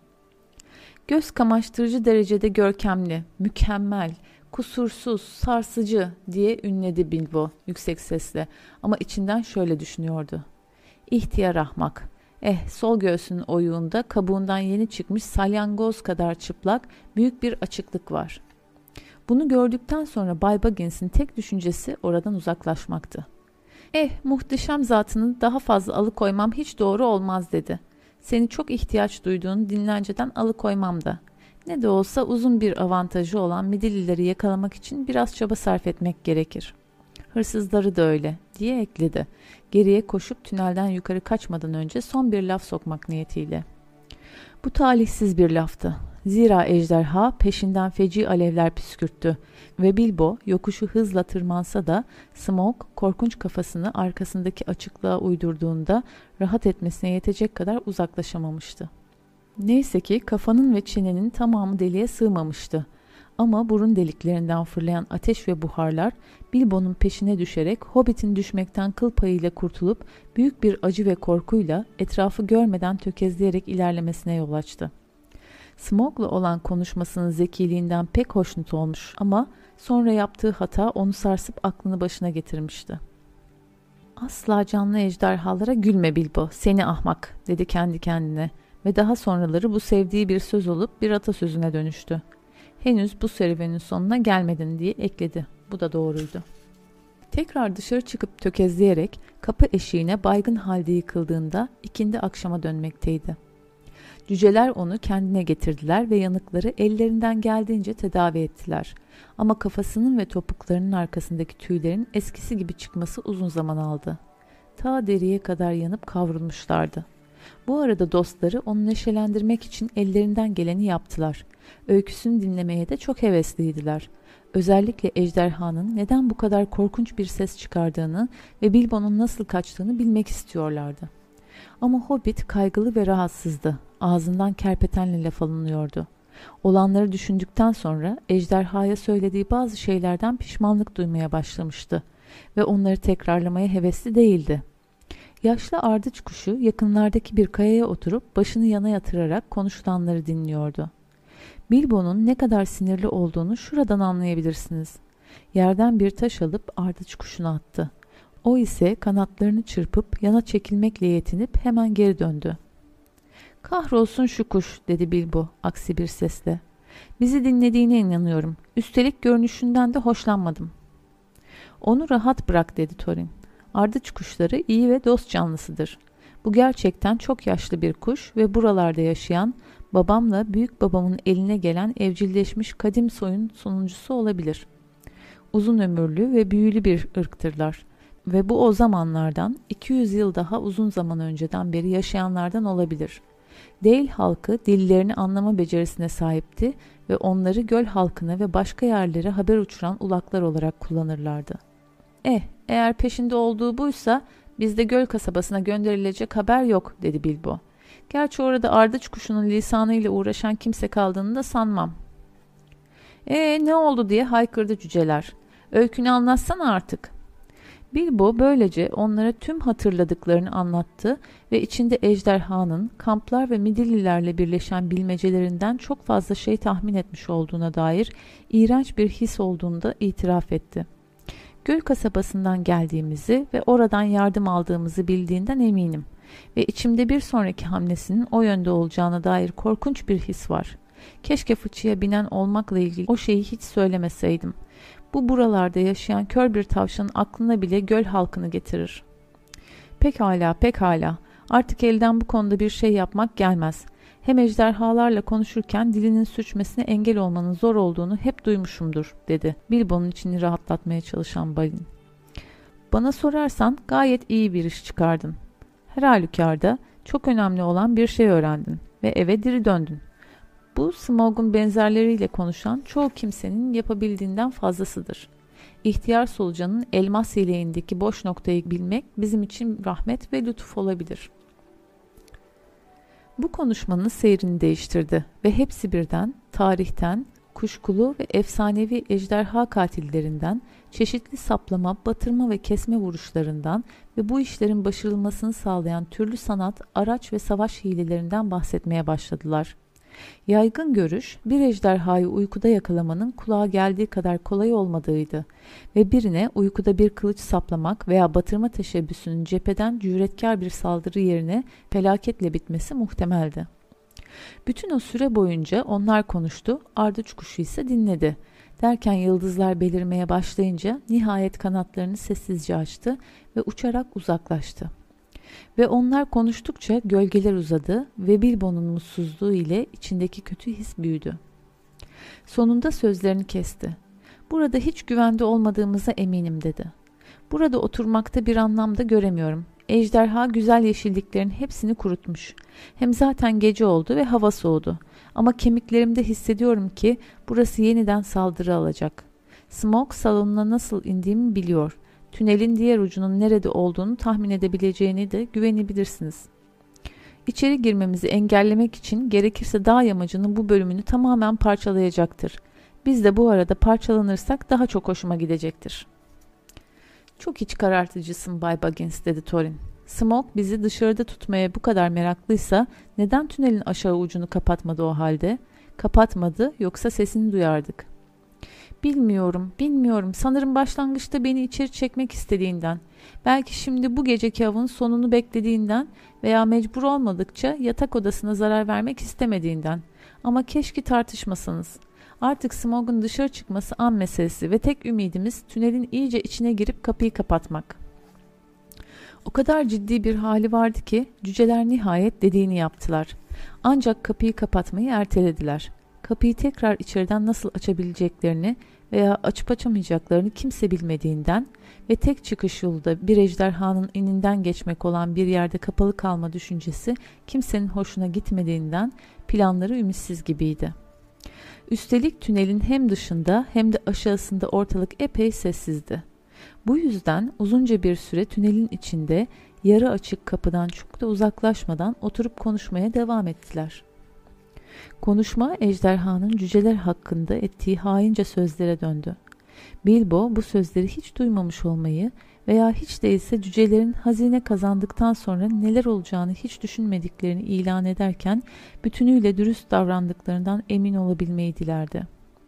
Göz kamaştırıcı derecede görkemli, mükemmel, kusursuz, sarsıcı diye ünledi Bilbo yüksek sesle ama içinden şöyle düşünüyordu. İhtiyar ahmak. Eh, sol göğsünün oyuğunda kabuğundan yeni çıkmış salyangoz kadar çıplak büyük bir açıklık var. Bunu gördükten sonra Bay Baggins'in tek düşüncesi oradan uzaklaşmaktı. Eh, muhteşem zatını daha fazla alıkoymam hiç doğru olmaz dedi. Seni çok ihtiyaç duyduğun dinlenceden alıkoymam da. Ne de olsa uzun bir avantajı olan Midillileri yakalamak için biraz çaba sarf etmek gerekir. Hırsızları da öyle, diye ekledi. Geriye koşup tünelden yukarı kaçmadan önce son bir laf sokmak niyetiyle. Bu talihsiz bir laftı. Zira ejderha peşinden feci alevler püskürttü ve Bilbo yokuşu hızla tırmansa da Smoke korkunç kafasını arkasındaki açıklığa uydurduğunda rahat etmesine yetecek kadar uzaklaşamamıştı. Neyse ki kafanın ve çenenin tamamı deliğe sığmamıştı. Ama burun deliklerinden fırlayan ateş ve buharlar Bilbo'nun peşine düşerek Hobbit'in düşmekten kıl payıyla kurtulup büyük bir acı ve korkuyla etrafı görmeden tökezleyerek ilerlemesine yol açtı. Smoke'la olan konuşmasının zekiliğinden pek hoşnut olmuş ama sonra yaptığı hata onu sarsıp aklını başına getirmişti. Asla canlı ejderhalara gülme Bilbo, seni ahmak, dedi kendi kendine ve daha sonraları bu sevdiği bir söz olup bir atasözüne dönüştü. Henüz bu serüvenin sonuna gelmedin diye ekledi. Bu da doğruydu. Tekrar dışarı çıkıp tökezleyerek kapı eşiğine baygın halde yıkıldığında ikindi akşama dönmekteydi. Cüceler onu kendine getirdiler ve yanıkları ellerinden geldiğince tedavi ettiler. Ama kafasının ve topuklarının arkasındaki tüylerin eskisi gibi çıkması uzun zaman aldı. Ta deriye kadar yanıp kavrulmuşlardı. Bu arada dostları onu neşelendirmek için ellerinden geleni yaptılar. Öyküsünü dinlemeye de çok hevesliydiler. Özellikle ejderhanın neden bu kadar korkunç bir ses çıkardığını ve Bilbo'nun nasıl kaçtığını bilmek istiyorlardı. Ama Hobbit kaygılı ve rahatsızdı. Ağzından kerpetenle laf alınıyordu. Olanları düşündükten sonra ejderhaya söylediği bazı şeylerden pişmanlık duymaya başlamıştı ve onları tekrarlamaya hevesli değildi. Yaşlı ardıç kuşu yakınlardaki bir kayaya oturup başını yana yatırarak konuşulanları dinliyordu. Bilbo'nun ne kadar sinirli olduğunu şuradan anlayabilirsiniz. Yerden bir taş alıp ardıç kuşuna attı. O ise kanatlarını çırpıp yana çekilmekle yetinip hemen geri döndü. "Kahrolsun şu kuş," dedi Bilbo aksi bir sesle. "Bizi dinlediğine inanıyorum. Üstelik görünüşünden de hoşlanmadım." "Onu rahat bırak," dedi Thorin. "Ardıç kuşları iyi ve dost canlısıdır. Bu gerçekten çok yaşlı bir kuş ve buralarda yaşayan, babamla büyük babamın eline gelen evcilleşmiş kadim soyun sonuncusu olabilir. Uzun ömürlü ve büyülü bir ırktırlar ve bu o zamanlardan iki yüz yıl daha uzun zaman önceden beri yaşayanlardan olabilir. Dale halkı dillerini anlama becerisine sahipti ve onları göl halkına ve başka yerlere haber uçuran ulaklar olarak kullanırlardı. Eh, eğer peşinde olduğu buysa bizde göl kasabasına gönderilecek haber yok," dedi Bilbo. "Gerçi orada ardıç kuşunun lisanıyla uğraşan kimse kaldığını da sanmam." "Ee, ne oldu?" diye haykırdı cüceler. "Öykünü anlatsana artık." Bilbo böylece onlara tüm hatırladıklarını anlattı ve içinde ejderhanın kamplar ve midillilerle birleşen bilmecelerinden çok fazla şey tahmin etmiş olduğuna dair iğrenç bir his olduğunu da itiraf etti. Göl kasabasından geldiğimizi ve oradan yardım aldığımızı bildiğinden eminim ve içimde bir sonraki hamlesinin o yönde olacağına dair korkunç bir his var. Keşke fıçıya binen olmakla ilgili o şeyi hiç söylemeseydim. Bu buralarda yaşayan kör bir tavşanın aklına bile göl halkını getirir. Pekala, pekala. Artık elden bu konuda bir şey yapmak gelmez. Hem ejderhalarla konuşurken dilinin sürçmesine engel olmanın zor olduğunu hep duymuşumdur, dedi Bilbo'nun içini rahatlatmaya çalışan Balin. "Bana sorarsan gayet iyi bir iş çıkardın. Her halükarda çok önemli olan bir şey öğrendin ve eve diri döndün. Bu Smaug'un benzerleriyle konuşan çoğu kimsenin yapabildiğinden fazlasıdır. İhtiyar solucanın elmas yeleğindeki boş noktayı bilmek bizim için rahmet ve lütuf olabilir. Bu konuşmanın seyrini değiştirdi ve hepsi birden tarihten, kuşkulu ve efsanevi ejderha katillerinden, çeşitli saplama, batırma ve kesme vuruşlarından ve bu işlerin başarılmasını sağlayan türlü sanat, araç ve savaş hilelerinden bahsetmeye başladılar. Yaygın görüş, bir ejderhayı uykuda yakalamanın kulağa geldiği kadar kolay olmadığıydı ve birine uykuda bir kılıç saplamak veya batırma teşebbüsünün cepheden cüretkar bir saldırı yerine felaketle bitmesi muhtemeldi. Bütün o süre boyunca onlar konuştu, ardıç kuşu ise dinledi. Derken yıldızlar belirmeye başlayınca nihayet kanatlarını sessizce açtı ve uçarak uzaklaştı. Ve onlar konuştukça gölgeler uzadı ve Bilbo'nun mutsuzluğu ile içindeki kötü his büyüdü. Sonunda sözlerini kesti. "Burada hiç güvende olmadığımıza eminim," dedi. "Burada oturmakta bir anlam da göremiyorum. Ejderha güzel yeşilliklerin hepsini kurutmuş. Hem zaten gece oldu ve hava soğudu. Ama kemiklerimde hissediyorum ki burası yeniden saldırı alacak. Smaug salonuna nasıl indiğimi biliyor. Tünelin diğer ucunun nerede olduğunu tahmin edebileceğine de güvenebilirsiniz. İçeri girmemizi engellemek için gerekirse dağ yamacının bu bölümünü tamamen parçalayacaktır. Biz de bu arada parçalanırsak daha çok hoşuma gidecektir." "Çok iç karartıcısın Bay Baggins," dedi Thorin. "Smaug bizi dışarıda tutmaya bu kadar meraklıysa neden tünelin aşağı ucunu kapatmadı o halde? Kapatmadı, yoksa sesini duyardık." "Bilmiyorum, bilmiyorum. Sanırım başlangıçta beni içeri çekmek istediğinden, belki şimdi bu geceki avın sonunu beklediğinden veya mecbur olmadıkça yatak odasına zarar vermek istemediğinden. Ama keşke tartışmasanız. Artık Smaug'un dışarı çıkması an meselesi ve tek ümidimiz tünelin iyice içine girip kapıyı kapatmak." O kadar ciddi bir hali vardı ki cüceler nihayet dediğini yaptılar. Ancak kapıyı kapatmayı ertelediler. Kapıyı tekrar içeriden nasıl açabileceklerini veya açıp açamayacaklarını kimse bilmediğinden ve tek çıkış yolu da bir ejderhanın ininden geçmek olan bir yerde kapalı kalma düşüncesi kimsenin hoşuna gitmediğinden planları ümitsiz gibiydi. Üstelik tünelin hem dışında hem de aşağısında ortalık epey sessizdi. Bu yüzden uzunca bir süre tünelin içinde yarı açık kapıdan çok da uzaklaşmadan oturup konuşmaya devam ettiler. Konuşma ejderhanın cüceler hakkında ettiği haince sözlere döndü. Bilbo bu sözleri hiç duymamış olmayı veya hiç değilse cücelerin hazine kazandıktan sonra neler olacağını hiç düşünmediklerini ilan ederken bütünüyle dürüst davrandıklarından emin olabilmeyi dilerdi.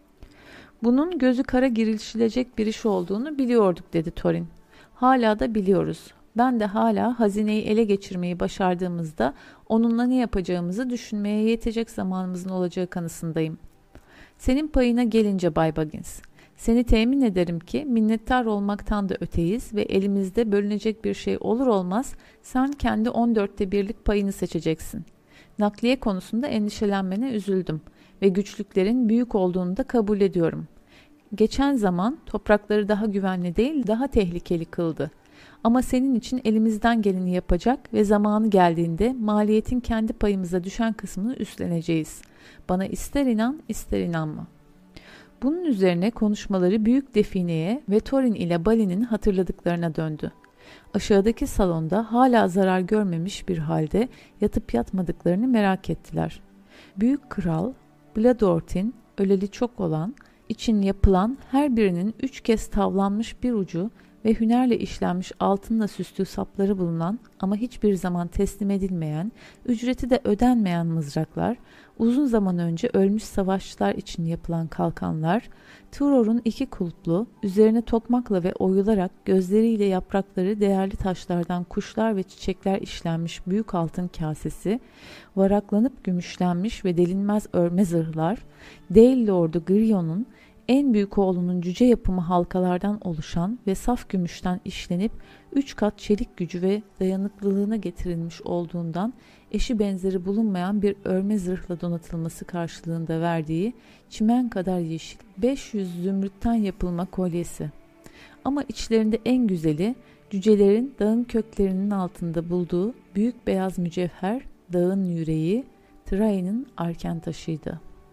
"Bunun gözü kara girişilecek bir iş olduğunu biliyorduk," dedi Thorin. "Hala da biliyoruz. Ben de hala hazineyi ele geçirmeyi başardığımızda onunla ne yapacağımızı düşünmeye yetecek zamanımızın olacağı kanısındayım. Senin payına gelince Bay Baggins, seni temin ederim ki minnettar olmaktan da öteyiz ve elimizde bölünecek bir şey olur olmaz sen kendi on dörtte birlik payını seçeceksin. Nakliye konusunda endişelenmene üzüldüm ve güçlüklerin büyük olduğunu da kabul ediyorum. Geçen zaman toprakları daha güvenli değil, daha tehlikeli kıldı. Ama senin için elimizden geleni yapacak ve zamanı geldiğinde maliyetin kendi payımıza düşen kısmını üstleneceğiz. Bana ister inan, ister inanma." Bunun üzerine konuşmaları büyük defineye ve Thorin ile Balin'in hatırladıklarına döndü. Aşağıdaki salonda hala zarar görmemiş bir halde yatıp yatmadıklarını merak ettiler. Büyük kral, Bledort'in öleli çok olan, için yapılan her birinin üç kez tavlanmış bir ucu ve hünerle işlenmiş altınla süslü sapları bulunan ama hiçbir zaman teslim edilmeyen, ücreti de ödenmeyen mızraklar, uzun zaman önce ölmüş savaşçılar için yapılan kalkanlar, Tuoror'un iki kulplu, üzerine tokmakla ve oyularak gözleriyle yaprakları değerli taşlardan kuşlar ve çiçekler işlenmiş büyük altın kasesi, varaklanıp gümüşlenmiş ve delinmez örme zırhlar, Dale Lord'u Girion'un en büyük oğlunun cüce yapımı halkalardan oluşan ve saf gümüşten işlenip üç kat çelik gücü ve dayanıklılığına getirilmiş olduğundan eşi benzeri bulunmayan bir örme zırhla donatılması karşılığında verdiği çimen kadar yeşil beş yüz zümrütten yapılma kolyesi. Ama içlerinde en güzeli cücelerin dağın köklerinin altında bulduğu büyük beyaz mücevher dağın yüreği Thrain'in arken taşıydı.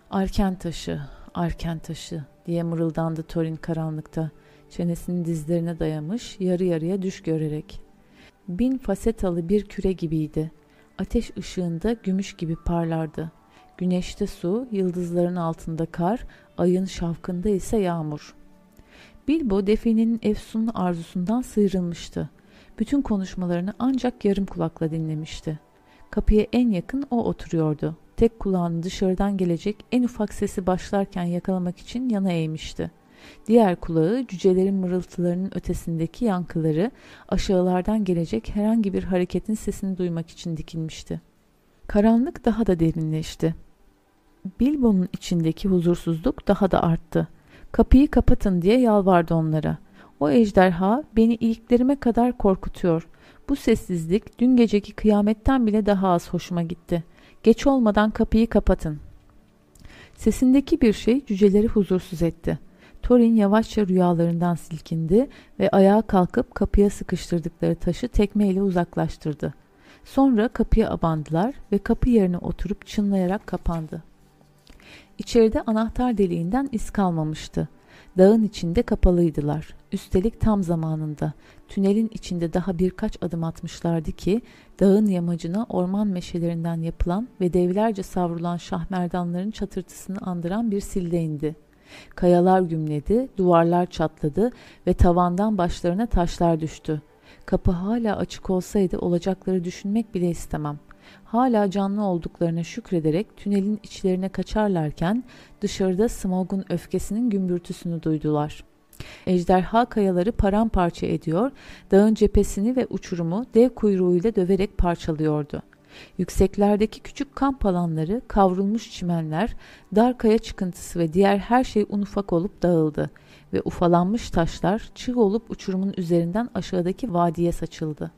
Arken taşı, arken taşı diye mırıldandı Thorin karanlıkta, çenesini dizlerine dayamış, yarı yarıya düş görerek. Bin fasetalı bir küre gibiydi. Ateş ışığında gümüş gibi parlardı. Güneşte su, yıldızların altında kar, ayın şavkında ise yağmur. Bilbo Define'nin efsunlu arzusundan sıyrılmıştı. Bütün konuşmalarını ancak yarım kulakla dinlemişti. Kapıya en yakın o oturuyordu. Tek kulağını dışarıdan gelecek en ufak sesi başlarken yakalamak için yana eğmişti. Diğer kulağı cücelerin mırıltılarının ötesindeki yankıları, aşağılardan gelecek herhangi bir hareketin sesini duymak için dikilmişti. Karanlık daha da derinleşti. Bilbo'nun içindeki huzursuzluk daha da arttı. Kapıyı kapatın diye yalvardı onlara. O ejderha beni iliklerime kadar korkutuyor. Bu sessizlik dün geceki kıyametten bile daha az hoşuma gitti. Geç olmadan kapıyı kapatın. Sesindeki bir şey cüceleri huzursuz etti. Thorin yavaşça rüyalarından silkindi ve ayağa kalkıp kapıya sıkıştırdıkları taşı tekmeyle uzaklaştırdı. Sonra kapıya abandılar ve kapı yerine oturup çınlayarak kapandı. İçeride anahtar deliğinden iz kalmamıştı. Dağın içinde kapalıydılar. Üstelik tam zamanında. Tünelin içinde daha birkaç adım atmışlardı ki dağın yamacına orman meşelerinden yapılan ve devlerce savrulan şahmerdanların çatırtısını andıran bir silde indi. Kayalar gümledi, duvarlar çatladı ve tavandan başlarına taşlar düştü. Kapı hala açık olsaydı olacakları düşünmek bile istemem. Hala canlı olduklarına şükrederek tünelin içlerine kaçarlarken dışarıda Smaug'un öfkesinin gümbürtüsünü duydular. Ejderha kayaları paramparça ediyor, dağın cephesini ve uçurumu dev kuyruğuyla döverek parçalıyordu. Yükseklerdeki küçük kamp alanları, kavrulmuş çimenler, dar kaya çıkıntısı ve diğer her şey un ufak olup dağıldı ve ufalanmış taşlar çığ olup uçurumun üzerinden aşağıdaki vadiye saçıldı.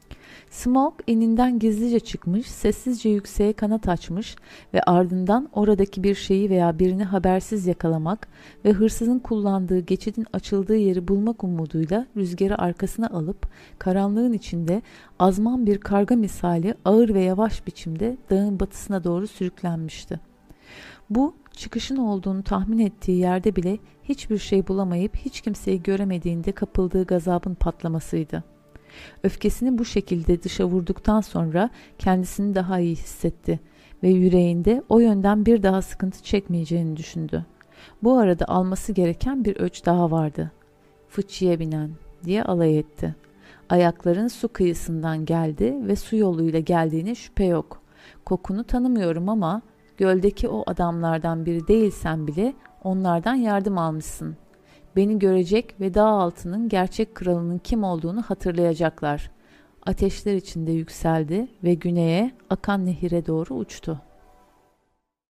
Smaug eninden gizlice çıkmış, sessizce yükseğe kanat açmış ve ardından oradaki bir şeyi veya birini habersiz yakalamak ve hırsızın kullandığı geçidin açıldığı yeri bulmak umuduyla rüzgarı arkasına alıp karanlığın içinde azman bir karga misali ağır ve yavaş biçimde dağın batısına doğru sürüklenmişti. Bu, çıkışın olduğunu tahmin ettiği yerde bile hiçbir şey bulamayıp hiç kimseyi göremediğinde kapıldığı gazabın patlamasıydı. Öfkesini bu şekilde dışa vurduktan sonra kendisini daha iyi hissetti ve yüreğinde o yönden bir daha sıkıntı çekmeyeceğini düşündü. Bu arada alması gereken bir öç daha vardı. "Fıçıya binen" diye alay etti. Ayakların su kıyısından geldi ve su yoluyla geldiğine şüphe yok. Kokunu tanımıyorum ama göldeki o adamlardan biri değilsen bile onlardan yardım almışsın. Beni görecek ve dağ altının gerçek kralının kim olduğunu hatırlayacaklar. Ateşler içinde yükseldi ve güneye akan nehire doğru uçtu.